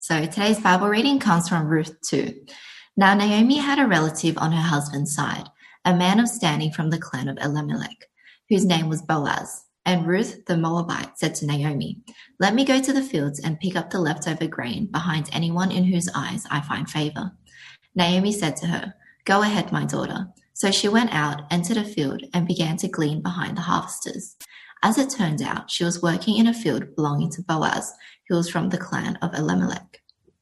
So today's Bible reading comes from Ruth 2. Now Naomi had a relative on her husband's side, a man of standing from the clan of Elimelech, whose name was Boaz. And Ruth the Moabite said to Naomi, "Let me go to the fields and pick up the leftover grain behind anyone in whose eyes I find favor." Naomi said to her, "Go ahead, my daughter." So she went out, entered a field, and began to glean behind the harvesters. As it turned out, she was working in a field belonging to Boaz, who was from the clan of Elimelech.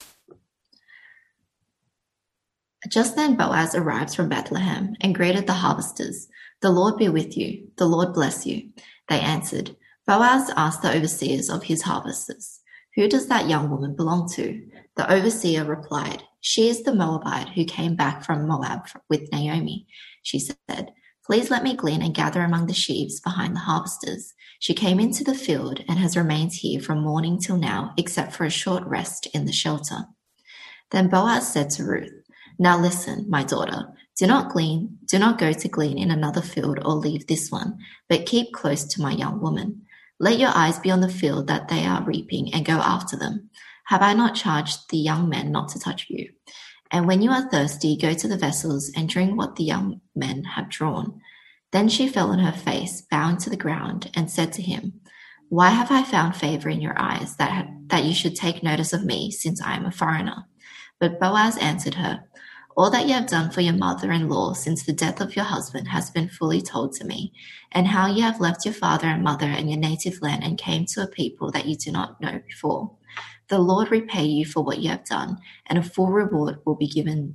Just then Boaz arrived from Bethlehem and greeted the harvesters. "The Lord be with you. The Lord bless you." They answered. Boaz asked the overseers of his harvesters, "Who does that young woman belong to?" The overseer replied, "She is the Moabite who came back from Moab with Naomi." She said, "Please let me glean and gather among the sheaves behind the harvesters." She came into the field and has remained here from morning till now, except for a short rest in the shelter. Then Boaz said to Ruth, "Now listen, my daughter, do not go to glean in another field or leave this one, but keep close to my young woman. Let your eyes be on the field that they are reaping and go after them. Have I not charged the young men not to touch you? And when you are thirsty, go to the vessels and drink what the young men have drawn." Then she fell on her face, bowing to the ground, and said to him, "Why have I found favor in your eyes that you should take notice of me, since I am a foreigner?" But Boaz answered her, "All that you have done for your mother-in-law since the death of your husband has been fully told to me, and how you have left your father and mother and your native land and came to a people that you do not know before. The Lord repay you for what you have done, and a full reward will be given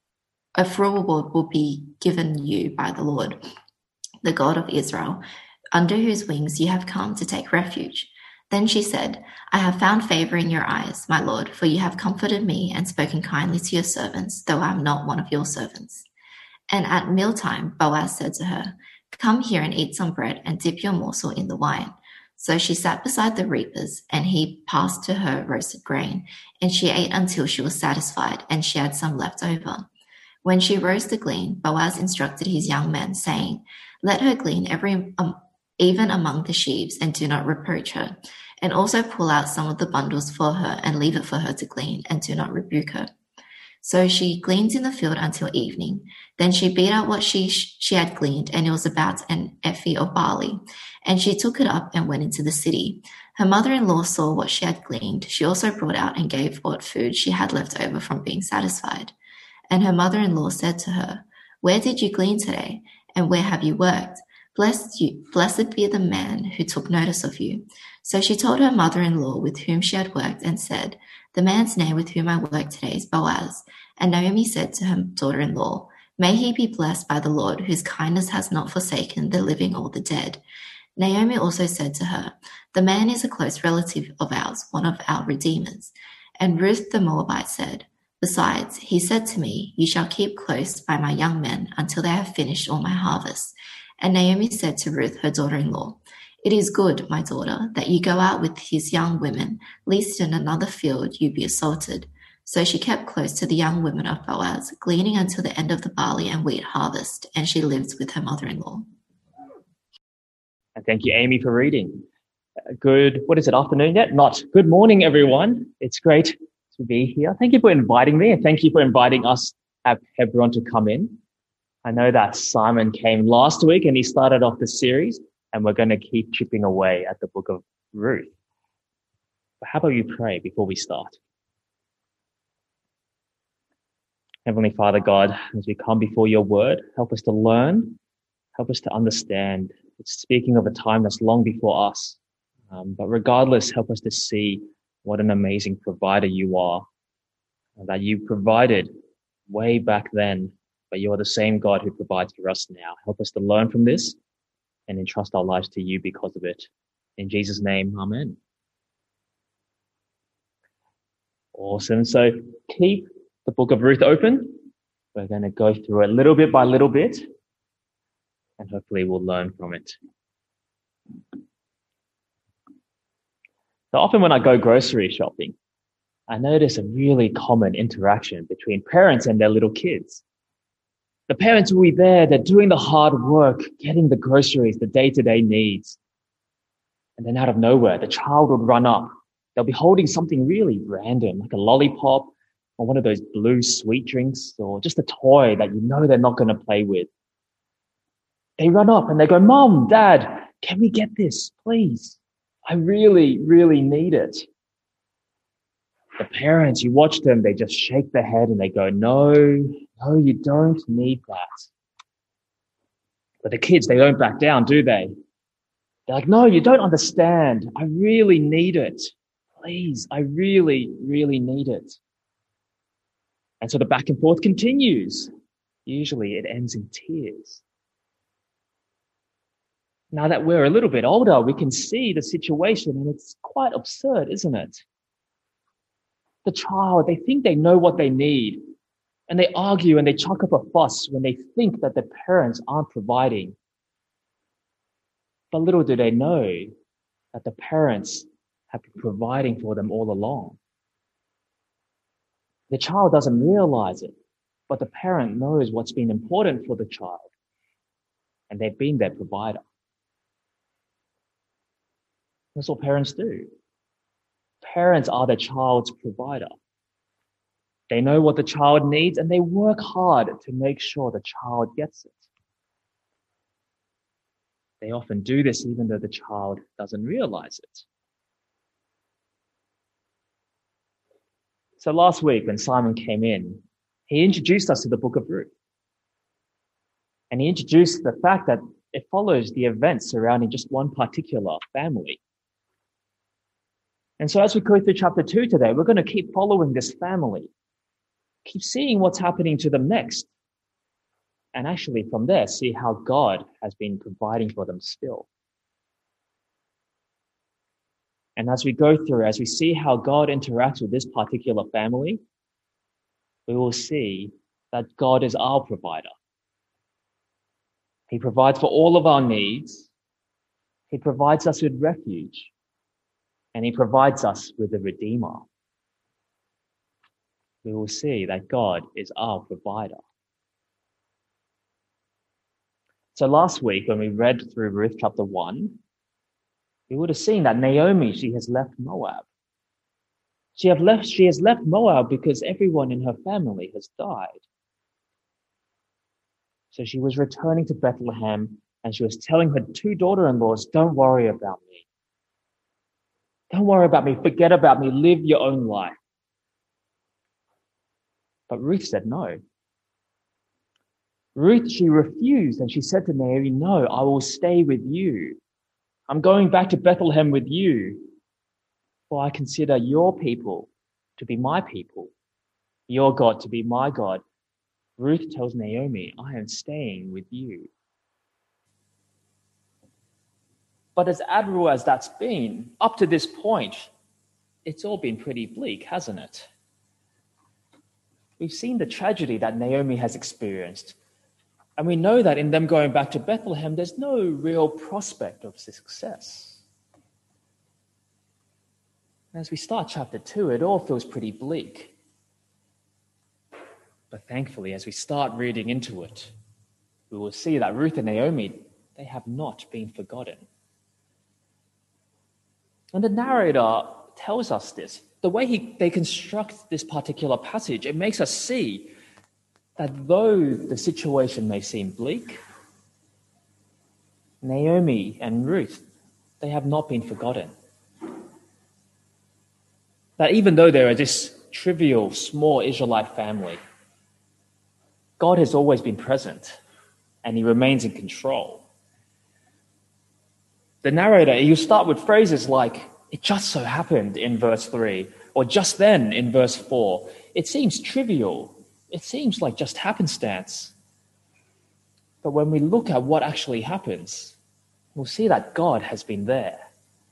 you by the Lord, the God of Israel, under whose wings you have come to take refuge." Then she said, "I have found favor in your eyes, my lord, for you have comforted me and spoken kindly to your servants, though I am not one of your servants." And at mealtime, Boaz said to her, "Come here and eat some bread and dip your morsel in the wine." So she sat beside the reapers, and he passed to her roasted grain, and she ate until she was satisfied, and she had some left over. When she rose to glean, Boaz instructed his young men, saying, "Let her glean even among the sheaves, and do not reproach her. And also pull out some of the bundles for her, and leave it for her to glean, and do not rebuke her." So she gleaned in the field until evening. Then she beat out what she had gleaned, and it was about an ephah of barley. And she took it up and went into the city. Her mother-in-law saw what she had gleaned. She also brought out and gave what food she had left over from being satisfied. And her mother-in-law said to her, "Where did you glean today? And where have you worked? Blessed be the man who took notice of you." So she told her mother-in-law with whom she had worked and said, "The man's name with whom I work today is Boaz." And Naomi said to her daughter-in-law, "May he be blessed by the Lord, whose kindness has not forsaken the living or the dead." Naomi also said to her, "The man is a close relative of ours, one of our redeemers." And Ruth the Moabite said, "Besides, he said to me, 'You shall keep close by my young men until they have finished all my harvest.'" And Naomi said to Ruth, her daughter-in-law, "It is good, my daughter, that you go out with his young women, lest in another field you be assaulted." So she kept close to the young women of Boaz, gleaning until the end of the barley and wheat harvest, and she lived with her mother-in-law. And thank you, Amy, for reading. Afternoon yet? Not. Good morning, everyone. It's great to be here. Thank you for inviting me, and thank you for inviting us at Hebron to come in. I know that Simon came last week and he started off the series, and we're going to keep chipping away at the book of Ruth. But how about you pray before we start? Heavenly Father God, as we come before your word, help us to learn, help us to understand. It's speaking of a time that's long before us. But regardless, help us to see what an amazing provider you are, and that you provided way back then, but you are the same God who provides for us now. Help us to learn from this and entrust our lives to you because of it. In Jesus' name, amen. Awesome. So keep the book of Ruth open. We're going to go through it little bit by little bit, and hopefully we'll learn from it. So often when I go grocery shopping, I notice a really common interaction between parents and their little kids. The parents will be there, they're doing the hard work, getting the groceries, the day-to-day needs. And then out of nowhere, the child would run up They'll be holding something really random, like a lollipop or one of those blue sweet drinks or just a toy that you know they're not going to play with. They run up and they go, "Mom, Dad, can we get this, please? I really, really need it." The parents, you watch them, they just shake their head and they go, "No, you don't need that." But the kids, they don't back down, do they? They're like, "No, you don't understand. I really need it. Please, I really, really need it." And so the back and forth continues. Usually it ends in tears. Now that we're a little bit older, we can see the situation and it's quite absurd, isn't it? The child, they think they know what they need and they argue and they chuck up a fuss when they think that their parents aren't providing. But little do they know that the parents have been providing for them all along. The child doesn't realize it, but the parent knows what's been important for the child and they've been their provider. That's what parents do. Parents are the child's provider. They know what the child needs and they work hard to make sure the child gets it. They often do this even though the child doesn't realize it. So last week when Simon came in, he introduced us to the book of Ruth. And he introduced the fact that it follows the events surrounding just one particular family. And so as we go through chapter 2 today, we're going to keep following this family, keep seeing what's happening to them next, and actually from there, see how God has been providing for them still. And as we go through, as we see how God interacts with this particular family, we will see that God is our provider. He provides for all of our needs. He provides us with refuge. And he provides us with a Redeemer. We will see that God is our provider. So last week when we read through Ruth chapter 1, we would have seen that Naomi, she has left Moab. She has left Moab because everyone in her family has died. So she was returning to Bethlehem and she was telling her 2 daughter-in-laws, "Don't worry about me. Don't worry about me. Forget about me. Live your own life." But Ruth said no. Ruth, she refused and she said to Naomi, "No, I will stay with you. I'm going back to Bethlehem with you, for I consider your people to be my people, your God to be my God." Ruth tells Naomi, "I am staying with you." But as admirable as that's been, up to this point, it's all been pretty bleak, hasn't it? We've seen the tragedy that Naomi has experienced, and we know that in them going back to Bethlehem, there's no real prospect of success. As we start chapter 2, it all feels pretty bleak. But thankfully, as we start reading into it, we will see that Ruth and Naomi, they have not been forgotten. And the narrator tells us this. The way they construct this particular passage, it makes us see that though the situation may seem bleak, Naomi and Ruth, they have not been forgotten. That even though they are this trivial, small Israelite family, God has always been present and he remains in control. The narrator, you start with phrases like, "It just so happened" in verse 3, or "just then" in verse 4. It seems trivial. It seems like just happenstance. But when we look at what actually happens, we'll see that God has been there.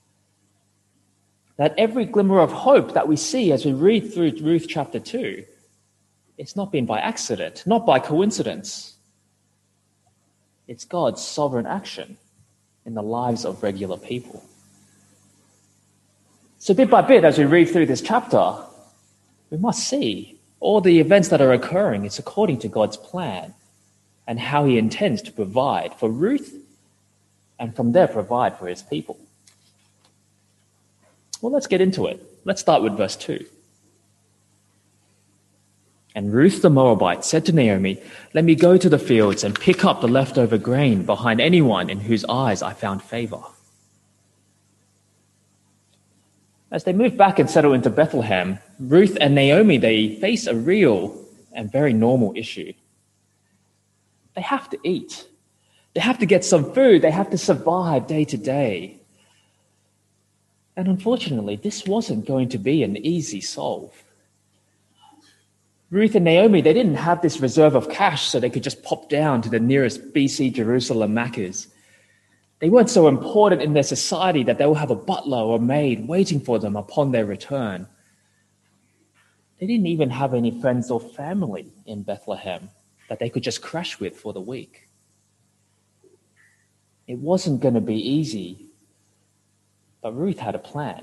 That every glimmer of hope that we see as we read through Ruth chapter 2, it's not been by accident, not by coincidence. It's God's sovereign action in the lives of regular people. So bit by bit, as we read through this chapter, we must see all the events that are occurring, it's according to God's plan and how he intends to provide for Ruth and from there provide for his people. Well, let's get into it. Let's start with verse 2. And Ruth the Moabite said to Naomi, "Let me go to the fields and pick up the leftover grain behind anyone in whose eyes I found favor." As they move back and settle into Bethlehem, Ruth and Naomi, they face a real and very normal issue. They have to eat. They have to get some food. They have to survive day to day. And unfortunately, this wasn't going to be an easy solve. Ruth and Naomi, they didn't have this reserve of cash so they could just pop down to the nearest BC Jerusalem Macca's. They weren't so important in their society that they will have a butler or maid waiting for them upon their return. They didn't even have any friends or family in Bethlehem that they could just crash with for the week. It wasn't going to be easy, but Ruth had a plan.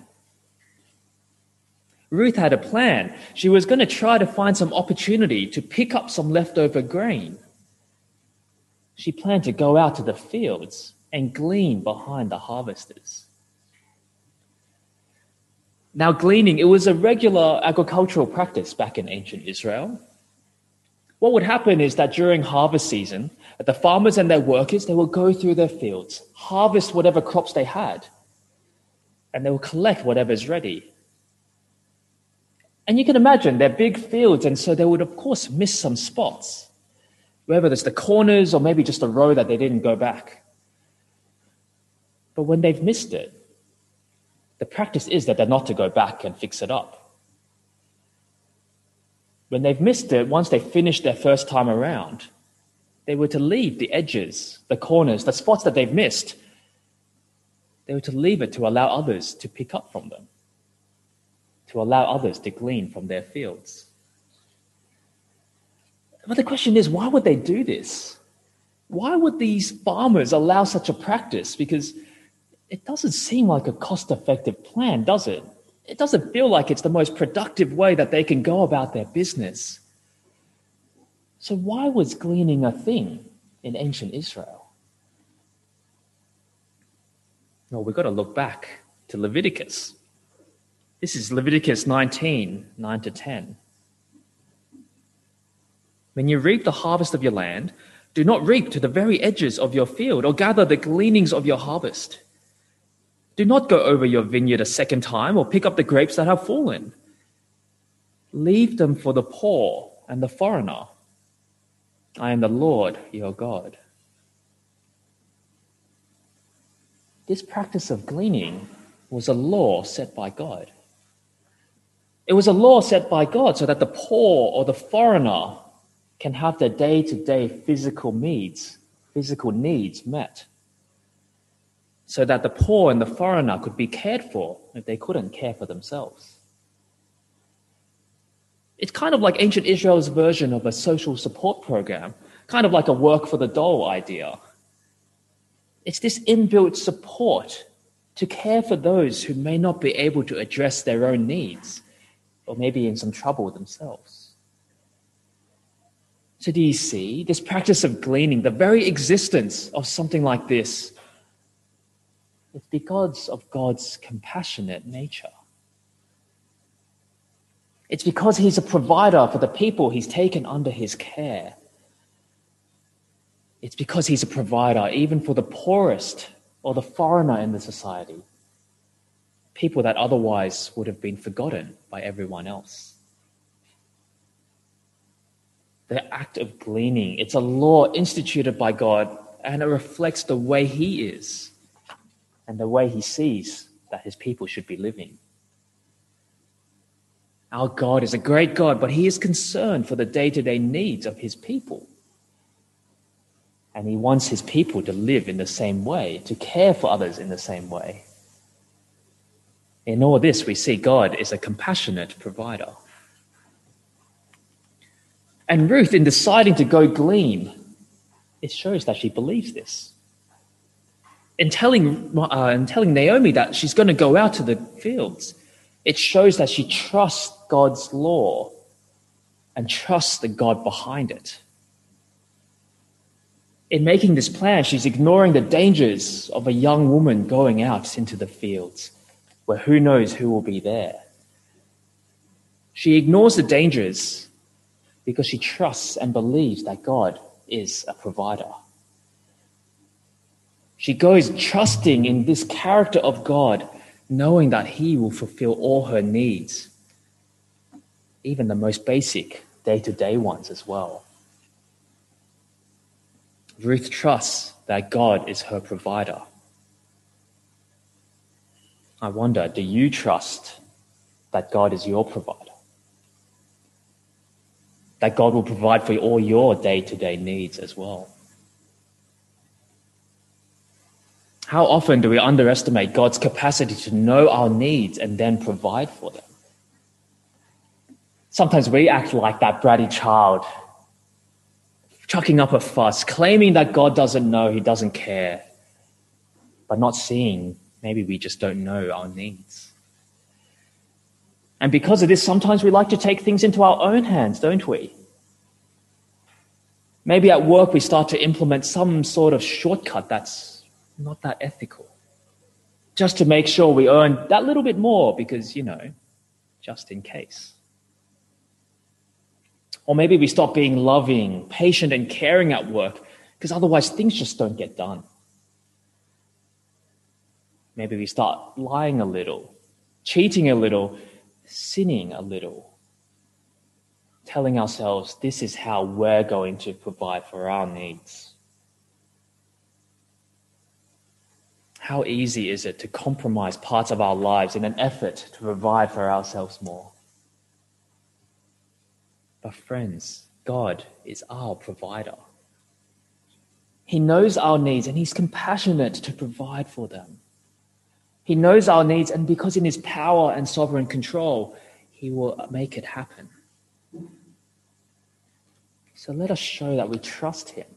Ruth had a plan. She was going to try to find some opportunity to pick up some leftover grain. She planned to go out to the fields and glean behind the harvesters. Now, gleaning, it was a regular agricultural practice back in ancient Israel. What would happen is that during harvest season, the farmers and their workers, they will go through their fields, harvest whatever crops they had, and they will collect whatever's ready. And you can imagine they're big fields, and so they would, of course, miss some spots, whether it's the corners or maybe just a row that they didn't go back. But when they've missed it, the practice is that they're not to go back and fix it up. When they've missed it, once they finished their first time around, they were to leave the edges, the corners, the spots that they've missed. They were to leave it to allow others to pick up from them, to allow others to glean from their fields. But the question is, why would they do this? Why would these farmers allow such a practice? Because it doesn't seem like a cost-effective plan, does it? It doesn't feel like it's the most productive way that they can go about their business. So why was gleaning a thing in ancient Israel? Well, we've got to look back to Leviticus. This is Leviticus 19, 9-10. When you reap the harvest of your land, do not reap to the very edges of your field or gather the gleanings of your harvest. Do not go over your vineyard a second time or pick up the grapes that have fallen. Leave them for the poor and the foreigner. I am the Lord your God. This practice of gleaning was a law set by God. It was a law set by God so that the poor or the foreigner can have their day-to-day physical needs met, so that the poor and the foreigner could be cared for if they couldn't care for themselves. It's kind of like ancient Israel's version of a social support program, kind of like a work for the dole idea. It's this inbuilt support to care for those who may not be able to address their own needs, or maybe in some trouble themselves. So do you see this practice of gleaning, the very existence of something like this? It's because of God's compassionate nature. It's because he's a provider for the people he's taken under his care. It's because he's a provider even for the poorest or the foreigner in the society, people that otherwise would have been forgotten by everyone else. The act of gleaning, it's a law instituted by God, and it reflects the way he is and the way he sees that his people should be living. Our God is a great God, but he is concerned for the day-to-day needs of his people. And he wants his people to live in the same way, to care for others in the same way. In all this, we see God is a compassionate provider. And Ruth, in deciding to go glean, it shows that she believes this. In telling Naomi that she's going to go out to the fields, it shows that she trusts God's law and trusts the God behind it. In making this plan, she's ignoring the dangers of a young woman going out into the fields, where who knows who will be there. She ignores the dangers because she trusts and believes that God is a provider. She goes trusting in this character of God, knowing that he will fulfill all her needs, even the most basic day-to-day ones as well. Ruth trusts that God is her provider. I wonder, do you trust that God is your provider? That God will provide for all your day-to-day needs as well? How often do we underestimate God's capacity to know our needs and then provide for them? Sometimes we act like that bratty child, chucking up a fuss, claiming that God doesn't know, he doesn't care, but not seeing maybe we just don't know our needs. And because of this, sometimes we like to take things into our own hands, don't we? Maybe at work we start to implement some sort of shortcut that's not that ethical, just to make sure we earn that little bit more because, just in case. Or maybe we stop being loving, patient, and caring at work because otherwise things just don't get done. Maybe we start lying a little, cheating a little, sinning a little, telling ourselves this is how we're going to provide for our needs. How easy is it to compromise parts of our lives in an effort to provide for ourselves more? But friends, God is our provider. He knows our needs and he's compassionate to provide for them. He knows our needs, and because in his power and sovereign control, he will make it happen. So let us show that we trust him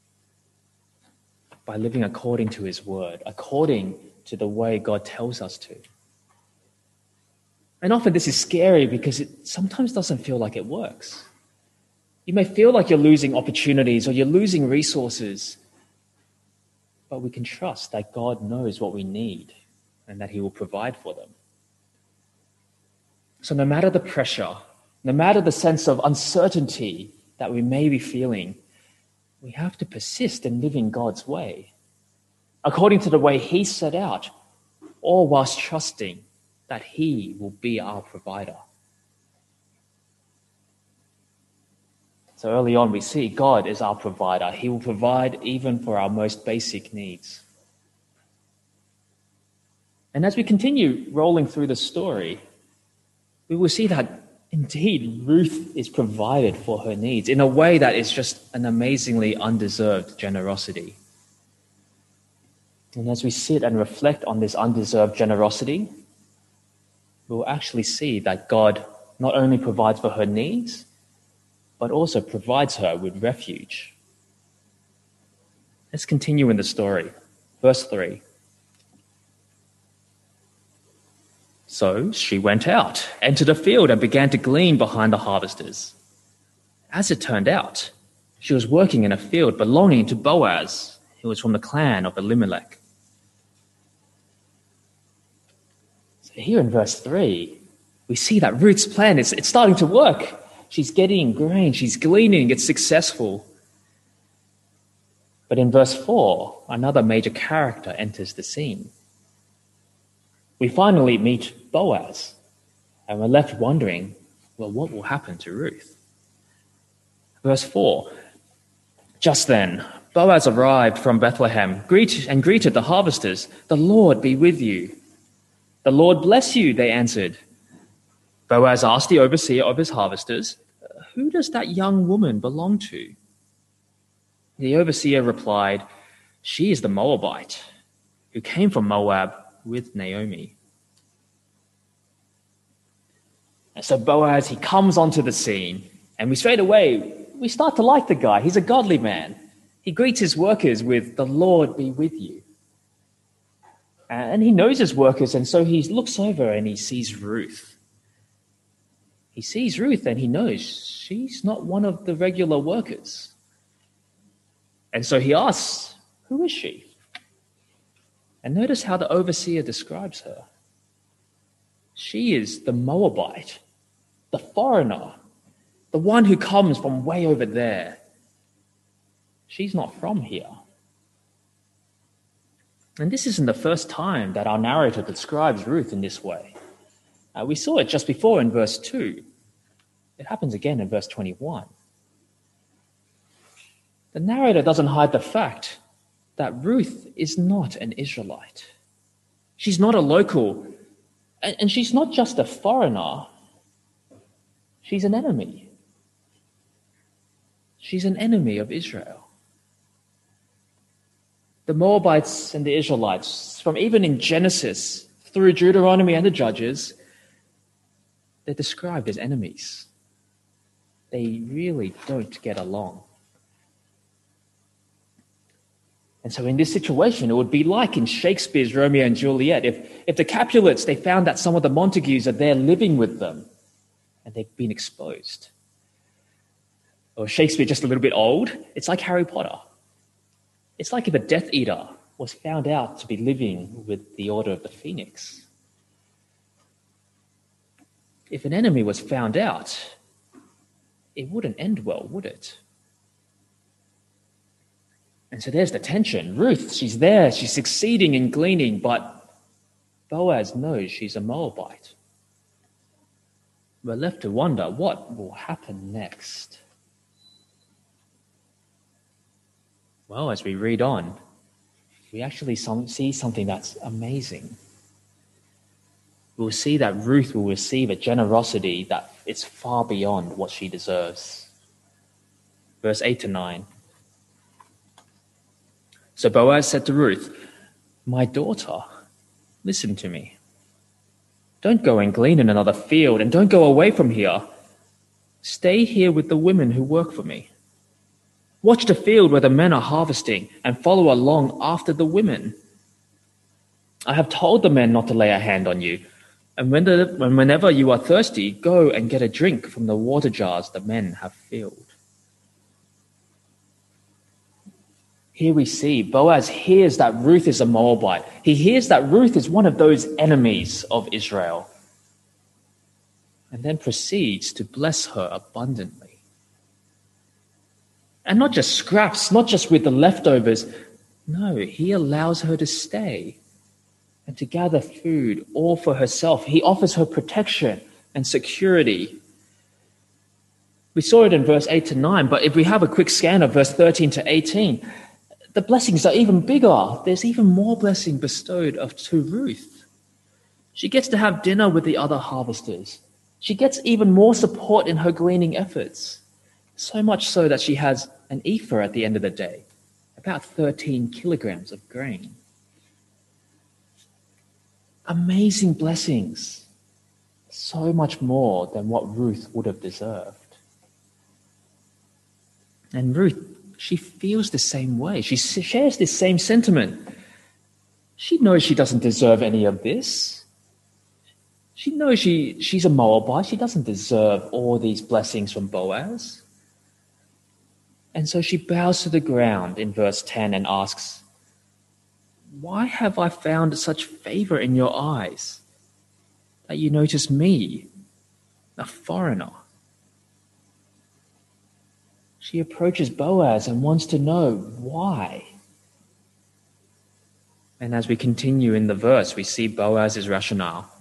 by living according to his word, according to the way God tells us to. And often this is scary because it sometimes doesn't feel like it works. You may feel like you're losing opportunities or you're losing resources, but we can trust that God knows what we need and that he will provide for them. So no matter the pressure, no matter the sense of uncertainty that we may be feeling, we have to persist in living God's way, according to the way he set out, all whilst trusting that he will be our provider. So early on we see God is our provider. He will provide even for our most basic needs. And as we continue rolling through the story, we will see that indeed Ruth is provided for her needs in a way that is just an amazingly undeserved generosity. And as we sit and reflect on this undeserved generosity, we will actually see that God not only provides for her needs, but also provides her with refuge. Let's continue in the story. Verse 3. So she went out, entered a field, and began to glean behind the harvesters. As it turned out, she was working in a field belonging to Boaz, who was from the clan of Elimelech. So here in verse 3, we see that Ruth's plan it's starting to work. She's getting grain, she's gleaning, it's successful. But in verse 4, another major character enters the scene. We finally meet Boaz, and we're left wondering, well, what will happen to Ruth? Verse 4, just then, Boaz arrived from Bethlehem, greeted the harvesters. "The Lord be with you." "The Lord bless you," they answered. Boaz asked the overseer of his harvesters, "Who does that young woman belong to?" The overseer replied, "She is the Moabite, who came from Moab with Naomi." And so Boaz, he comes onto the scene, and we start to like the guy. He's a godly man. He greets his workers with, "The Lord be with you." And he knows his workers, and so he looks over and he sees Ruth. He sees Ruth and he knows she's not one of the regular workers. And so he asks, "Who is she?" And notice how the overseer describes her. She is the Moabite, the foreigner, the one who comes from way over there. She's not from here. And this isn't the first time that our narrator describes Ruth in this way. We saw it just before in verse 2. It happens again in verse 21. The narrator doesn't hide the fact that Ruth is not an Israelite. She's not a local, and she's not just a foreigner. She's an enemy. She's an enemy of Israel. The Moabites and the Israelites, from even in Genesis through Deuteronomy and the Judges, they're described as enemies. They really don't get along. And so in this situation, it would be like in Shakespeare's Romeo and Juliet. If the Capulets, they found that some of the Montagues are there living with them and they've been exposed. Or Shakespeare just a little bit old, it's like Harry Potter. It's like if a Death Eater was found out to be living with the Order of the Phoenix. If an enemy was found out, it wouldn't end well, would it? And so there's the tension. Ruth, she's there, she's succeeding in gleaning, but Boaz knows she's a Moabite. We're left to wonder what will happen next. Well, as we read on, we actually see something that's amazing. We'll see that Ruth will receive a generosity that is far beyond what she deserves. Verse 8 to 9. So Boaz said to Ruth, "My daughter, listen to me. Don't go and glean in another field, and don't go away from here. Stay here with the women who work for me. Watch the field where the men are harvesting, and follow along after the women. I have told the men not to lay a hand on you, and whenever you are thirsty, go and get a drink from the water jars the men have filled." Here we see Boaz hears that Ruth is a Moabite. He hears that Ruth is one of those enemies of Israel, and then proceeds to bless her abundantly. And not just scraps, not just with the leftovers. No, he allows her to stay and to gather food all for herself. He offers her protection and security. We saw it in verse 8 to 9, but if we have a quick scan of verse 13 to 18, the blessings are even bigger. There's even more blessing bestowed to Ruth. She gets to have dinner with the other harvesters. She gets even more support in her gleaning efforts. So much so that she has an ephah at the end of the day, about 13 kilograms of grain. Amazing blessings. So much more than what Ruth would have deserved. And Ruth, she feels the same way. She shares this same sentiment. She knows she doesn't deserve any of this. She knows she's a Moabite. She doesn't deserve all these blessings from Boaz. And so she bows to the ground in verse 10 and asks, "Why have I found such favor in your eyes that you notice me, a foreigner?" She approaches Boaz and wants to know why. And as we continue in the verse, we see Boaz's rationale.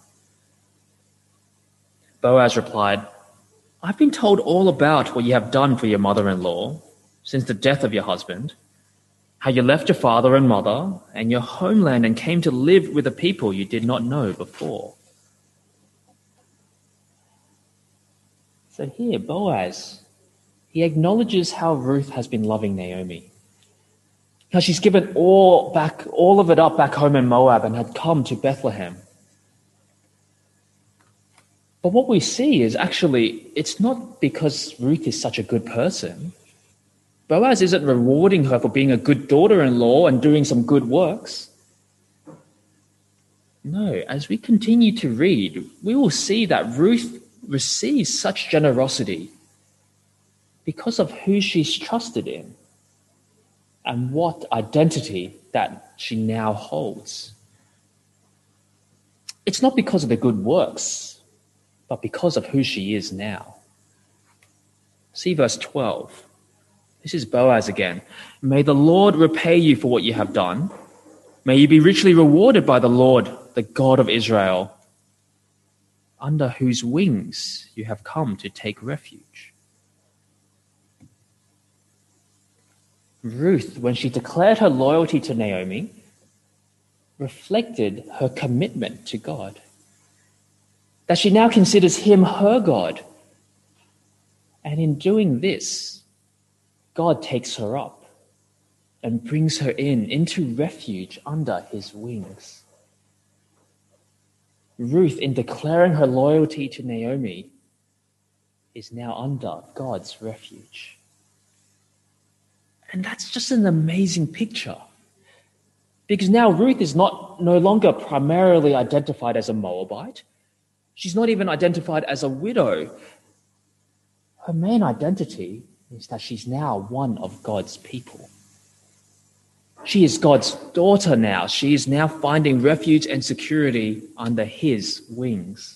Boaz replied, "I've been told all about what you have done for your mother-in-law since the death of your husband, how you left your father and mother and your homeland and came to live with a people you did not know before." So here, Boaz, he acknowledges how Ruth has been loving Naomi, how she's given all of it up back home in Moab and had come to Bethlehem. But what we see is actually, it's not because Ruth is such a good person. Boaz isn't rewarding her for being a good daughter-in-law and doing some good works. No, as we continue to read, we will see that Ruth receives such generosity because of who she's trusted in and what identity that she now holds. It's not because of the good works, but because of who she is now. See verse 12. This is Boaz again. May the Lord repay you for what you have done. May you be richly rewarded by the Lord, the God of Israel, under whose wings you have come to take refuge. Ruth, when she declared her loyalty to Naomi, reflected her commitment to God. That she now considers him her God. And in doing this, God takes her up and brings her into refuge under his wings. Ruth, in declaring her loyalty to Naomi, is now under God's refuge. And that's just an amazing picture. Because now Ruth is no longer primarily identified as a Moabite. She's not even identified as a widow. Her main identity is that she's now one of God's people. She is God's daughter now. She is now finding refuge and security under his wings.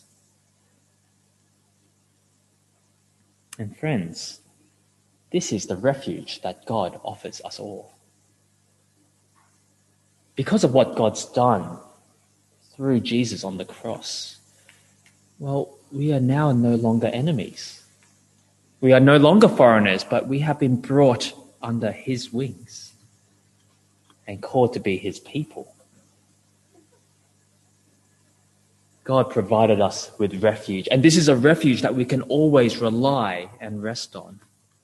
And friends, this is the refuge that God offers us all. Because of what God's done through Jesus on the cross, well, we are now no longer enemies. We are no longer foreigners, but we have been brought under his wings and called to be his people. God provided us with refuge, and this is a refuge that we can always rely and rest on.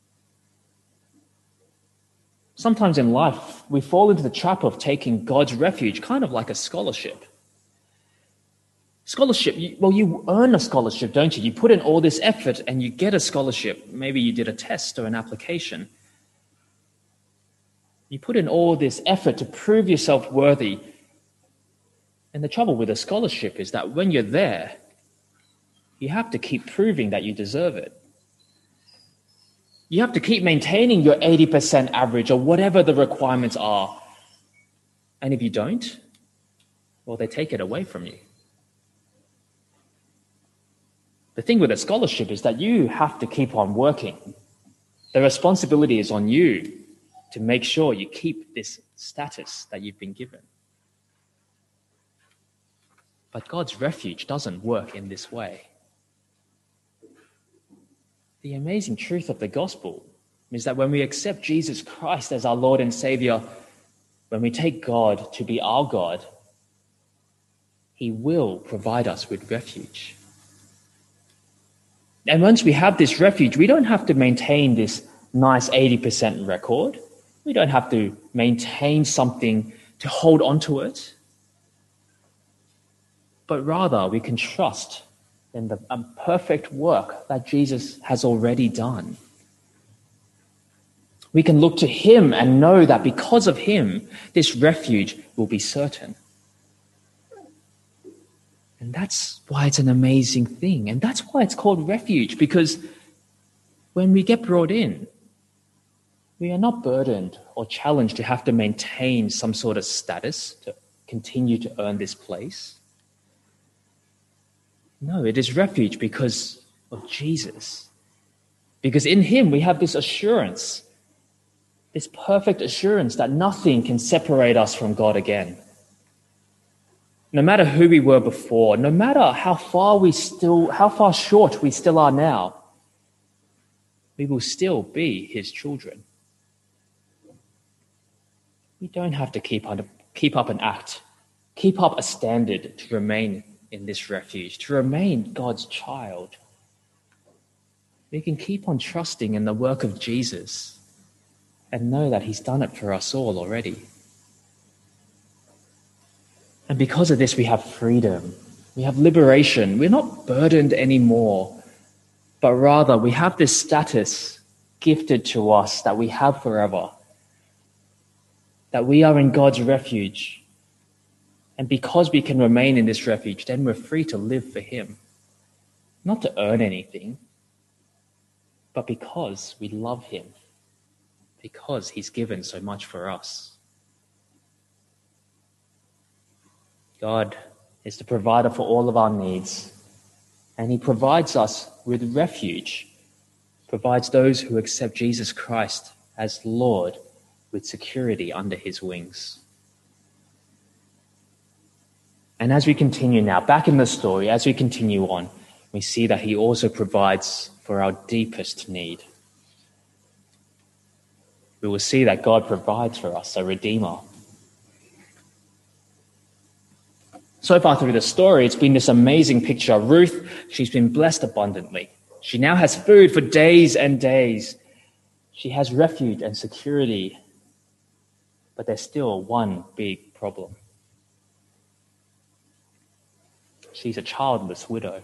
Sometimes in life, we fall into the trap of taking God's refuge kind of like a scholarship. Scholarship, you earn a scholarship, don't you? You put in all this effort and you get a scholarship. Maybe you did a test or an application. You put in all this effort to prove yourself worthy. And the trouble with a scholarship is that when you're there, you have to keep proving that you deserve it. You have to keep maintaining your 80% average or whatever the requirements are. And if you don't, well, they take it away from you. The thing with a scholarship is that you have to keep on working. The responsibility is on you to make sure you keep this status that you've been given. But God's refuge doesn't work in this way. The amazing truth of the gospel is that when we accept Jesus Christ as our Lord and Savior, when we take God to be our God, he will provide us with refuge. And once we have this refuge, we don't have to maintain this nice 80% record. We don't have to maintain something to hold onto it. But rather, we can trust in the perfect work that Jesus has already done. We can look to him and know that because of him, this refuge will be certain. And that's why it's an amazing thing. And that's why it's called refuge, because when we get brought in, we are not burdened or challenged to have to maintain some sort of status to continue to earn this place. No, it is refuge because of Jesus. Because in him we have this assurance, this perfect assurance that nothing can separate us from God again. No matter who we were before, no matter how far short we still are now, we will still be his children. We don't have to keep up an act, keep up a standard to remain in this refuge, to remain God's child. We can keep on trusting in the work of Jesus and know that he's done it for us all already. And because of this, we have freedom. We have liberation. We're not burdened anymore, but rather we have this status gifted to us that we have forever, that we are in God's refuge. And because we can remain in this refuge, then we're free to live for him, not to earn anything, but because we love him, because he's given so much for us. God is the provider for all of our needs, and he provides us with refuge, provides those who accept Jesus Christ as Lord with security under his wings. And as we continue now, back in the story, as we continue on, we see that he also provides for our deepest need. We will see that God provides for us a Redeemer. So far through the story, it's been this amazing picture. Ruth, she's been blessed abundantly. She now has food for days and days. She has refuge and security. But there's still one big problem. She's a childless widow.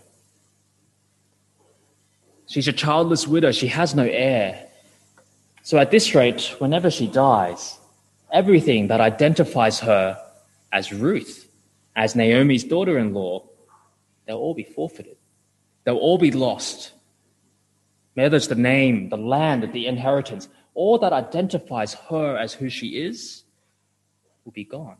She's a childless widow. She has no heir. So at this rate, whenever she dies, everything that identifies her as Ruth, as Naomi's daughter-in-law, they'll all be forfeited. They'll all be lost. Whether it's the name, the land, the inheritance, all that identifies her as who she is will be gone.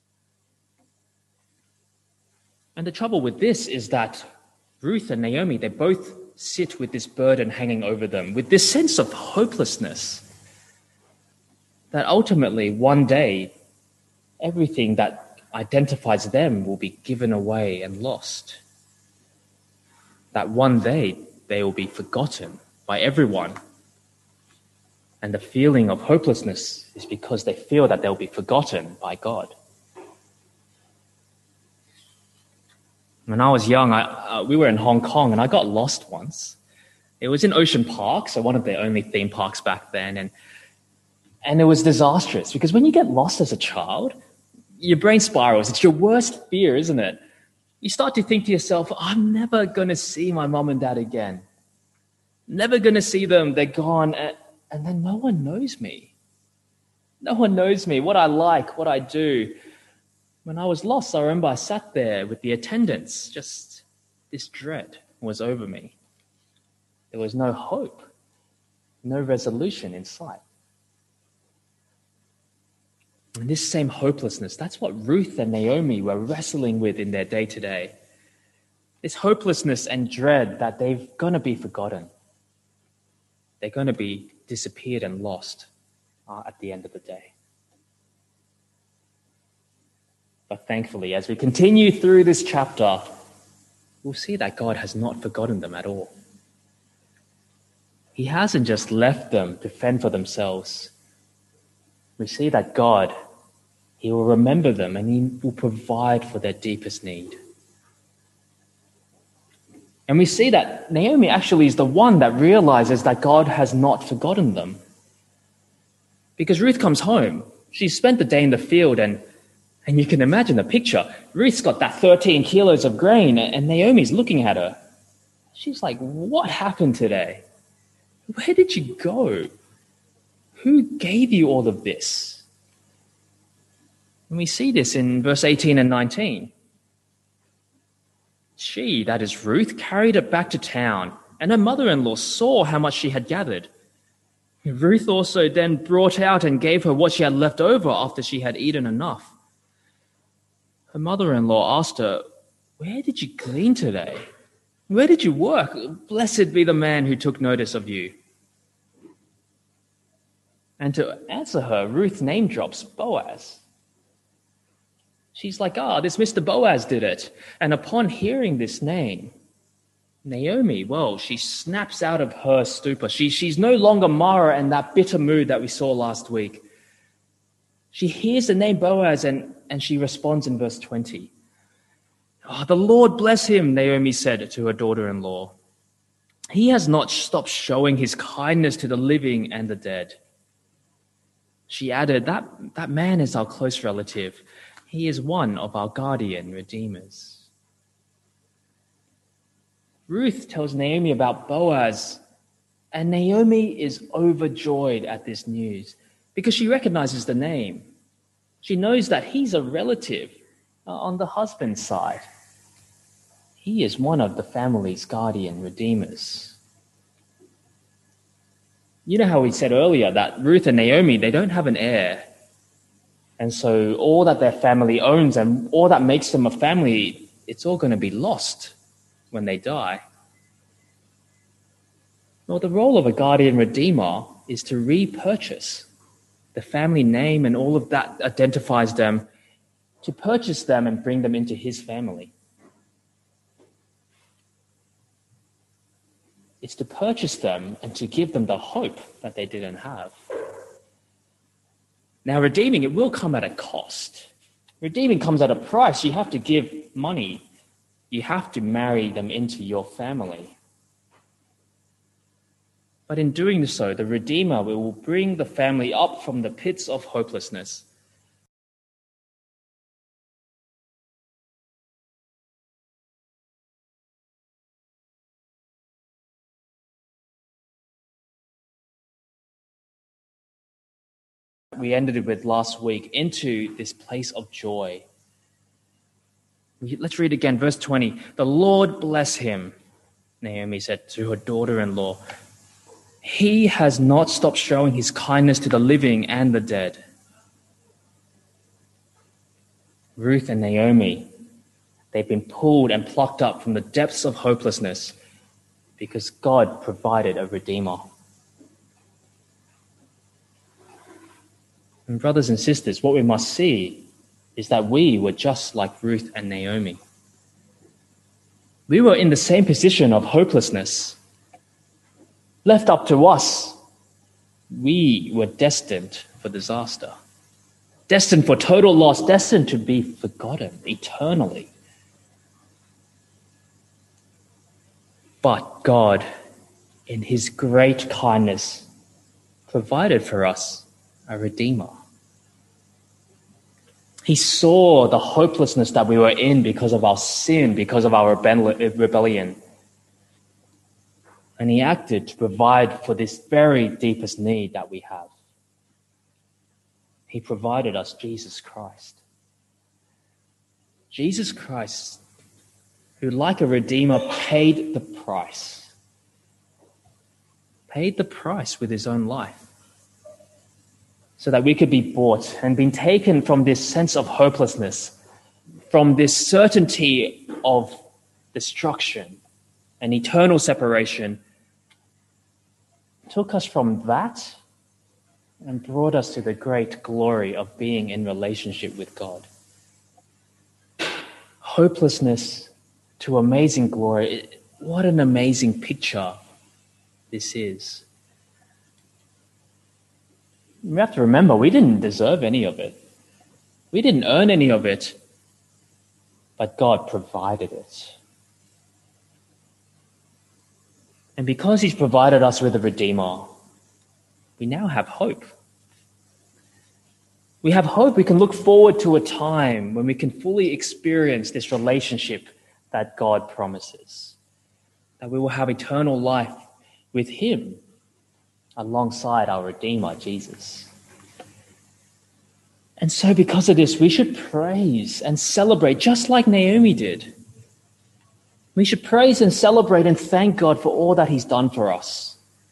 And the trouble with this is that Ruth and Naomi, they both sit with this burden hanging over them, with this sense of hopelessness, that ultimately one day everything that identifies them will be given away and lost. That one day they will be forgotten by everyone. And the feeling of hopelessness is because they feel that they'll be forgotten by God. When I was young, we were in Hong Kong and I got lost once. It was in Ocean Park, so one of the only theme parks back then. And it was disastrous because when you get lost as a child, your brain spirals. It's your worst fear, isn't it? You start to think to yourself, I'm never going to see my mom and dad again. Never going to see them. They're gone. And then no one knows me. No one knows me, what I like, what I do. When I was lost, I remember I sat there with the attendants. Just this dread was over me. There was no hope, no resolution in sight. And this same hopelessness, that's what Ruth and Naomi were wrestling with in their day-to-day. This hopelessness and dread that they're going to be forgotten. They're going to be disappeared and lost at the end of the day. But thankfully, as we continue through this chapter, we'll see that God has not forgotten them at all. He hasn't just left them to fend for themselves. We see that God, he will remember them and he will provide for their deepest need. And we see that Naomi actually is the one that realizes that God has not forgotten them. Because Ruth comes home. She spent the day in the field and you can imagine the picture. Ruth's got that 13 kilos of grain and Naomi's looking at her. She's like, what happened today? Where did you go? Who gave you all of this? And we see this in verse 18 and 19. She, that is Ruth, carried it back to town, and her mother-in-law saw how much she had gathered. Ruth also then brought out and gave her what she had left over after she had eaten enough. Her mother-in-law asked her, where did you glean today? Where did you work? Blessed be the man who took notice of you. And to answer her, Ruth name drops Boaz. She's like, this Mr. Boaz did it. And upon hearing this name, Naomi, well, she snaps out of her stupor. She's no longer Mara in that bitter mood that we saw last week. She hears the name Boaz and she responds in verse 20. The Lord bless him, Naomi said to her daughter-in-law. He has not stopped showing his kindness to the living and the dead. She added, that man is our close relative. He is one of our guardian redeemers. Ruth tells Naomi about Boaz, and Naomi is overjoyed at this news because she recognizes the name. She knows that he's a relative on the husband's side. He is one of the family's guardian redeemers. You know how we said earlier that Ruth and Naomi, they don't have an heir. And so all that their family owns and all that makes them a family it's all going to be lost when they die. No, the role of a guardian redeemer is to repurchase. The family name and all of that identifies them, to purchase them and bring them into his family. It's to purchase them and to give them the hope that they didn't have. Now, redeeming, it will come at a cost. Redeeming comes at a price. You have to give money. You have to marry them into your family. But in doing so, the Redeemer will bring the family up from the pits of hopelessness. We ended it with last week, into this place of joy. Let's read again, verse 20. The Lord bless him, Naomi said to her daughter-in-law. He has not stopped showing his kindness to the living and the dead. Ruth and Naomi, they've been pulled and plucked up from the depths of hopelessness because God provided a redeemer. And brothers and sisters, what we must see is that we were just like Ruth and Naomi. We were in the same position of hopelessness. Left up to us, we were destined for disaster, destined for total loss, destined to be forgotten eternally. But God, in his great kindness, provided for us a redeemer. He saw the hopelessness that we were in because of our sin, because of our rebellion. And he acted to provide for this very deepest need that we have. He provided us Jesus Christ. Jesus Christ, who like a redeemer paid the price with his own life, so that we could be bought and been taken from this sense of hopelessness, from this certainty of destruction and eternal separation, took us from that and brought us to the great glory of being in relationship with God. Hopelessness to amazing glory. What an amazing picture this is. We have to remember, we didn't deserve any of it. We didn't earn any of it, but God provided it. And because he's provided us with a Redeemer, we now have hope. We have hope. We can look forward to a time when we can fully experience this relationship that God promises, that we will have eternal life with him alongside our Redeemer, Jesus. And so because of this, we should praise and celebrate just like Naomi did. We should praise and celebrate and thank God for all that he's done for us.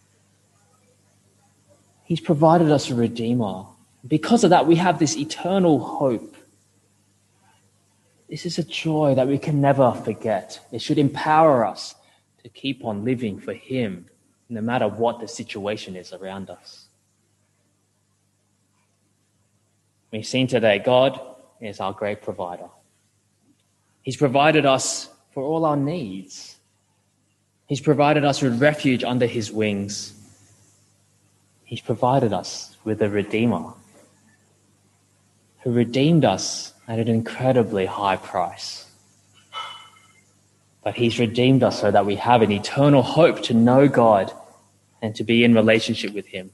He's provided us a Redeemer. Because of that, we have this eternal hope. This is a joy that we can never forget. It should empower us to keep on living for him, no matter what the situation is around us. We've seen today, God is our great provider. He's provided us for all our needs. He's provided us with refuge under his wings. He's provided us with a Redeemer who redeemed us at an incredibly high price. But he's redeemed us so that we have an eternal hope to know God and to be in relationship with him.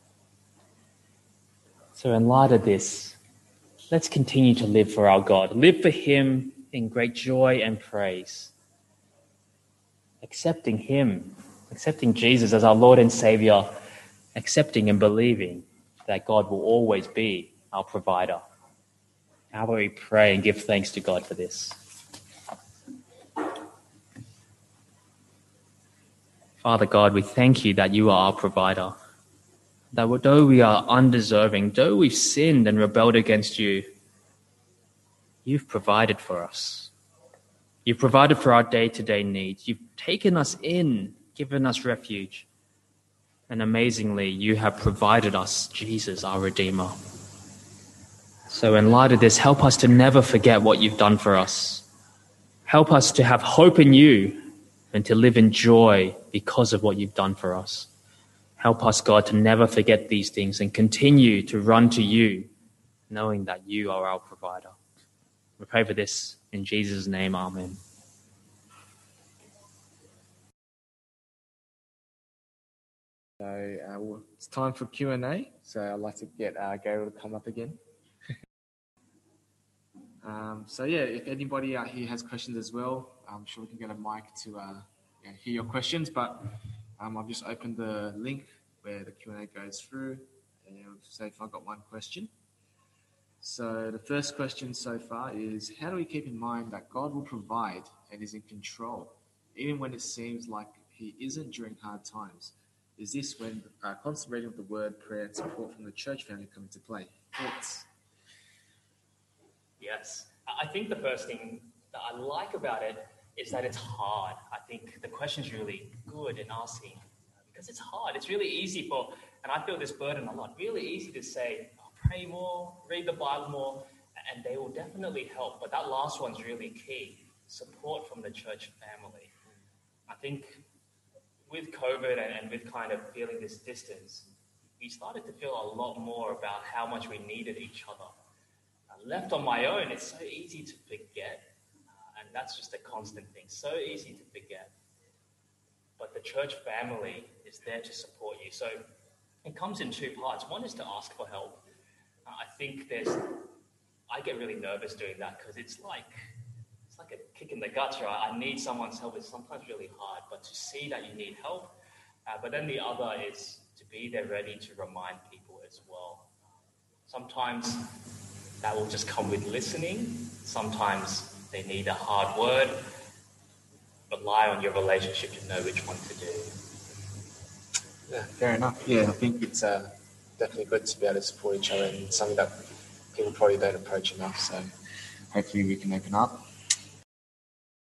So in light of this, let's continue to live for our God. Live for him in great joy and praise. Accepting him, accepting Jesus as our Lord and Savior, accepting and believing that God will always be our provider. How about we pray and give thanks to God for this? Father God, we thank you that you are our provider. That though we are undeserving, though we've sinned and rebelled against you, you've provided for us. You've provided for our day-to-day needs. You've taken us in, given us refuge. And amazingly, you have provided us Jesus, our Redeemer. So in light of this, help us to never forget what you've done for us. Help us to have hope in you and to live in joy because of what you've done for us. Help us, God, to never forget these things and continue to run to you, knowing that you are our provider. We pray for this in Jesus' name. Amen. So it's time for Q&A. So I'd like to get Gabriel to come up again. If anybody out here has questions as well, I'm sure we can get a mic to hear your questions. But I've just opened the link where the Q&A goes through. And so if I've got one question. So the first question so far is, how do we keep in mind that God will provide and is in control, even when it seems like he isn't during hard times? Is this when constant reading of the word, prayer, and support from the church family come into play? Thoughts? Yes. I think the first thing that I like about it is that it's hard. I think the question's really good in asking because it's hard. It's really easy and I feel this burden a lot, really easy to say, pray more, read the Bible more, and they will definitely help. But that last one's really key, support from the church family. I think with COVID and with kind of feeling this distance, we started to feel a lot more about how much we needed each other. Left on my own, it's so easy to forget. And that's just a constant thing, so easy to forget. But the church family is there to support you. So it comes in two parts. One is to ask for help. I think I get really nervous doing that because it's like a kick in the guts, right? I need someone's help. It's sometimes really hard, but to see that you need help. But then the other is to be there ready to remind people as well. Sometimes that will just come with listening. Sometimes they need a hard word. Rely on your relationship to know which one to do. Yeah, fair enough. Yeah, I think it's definitely good to be able to support each other and something that people probably don't approach enough. So hopefully we can open up.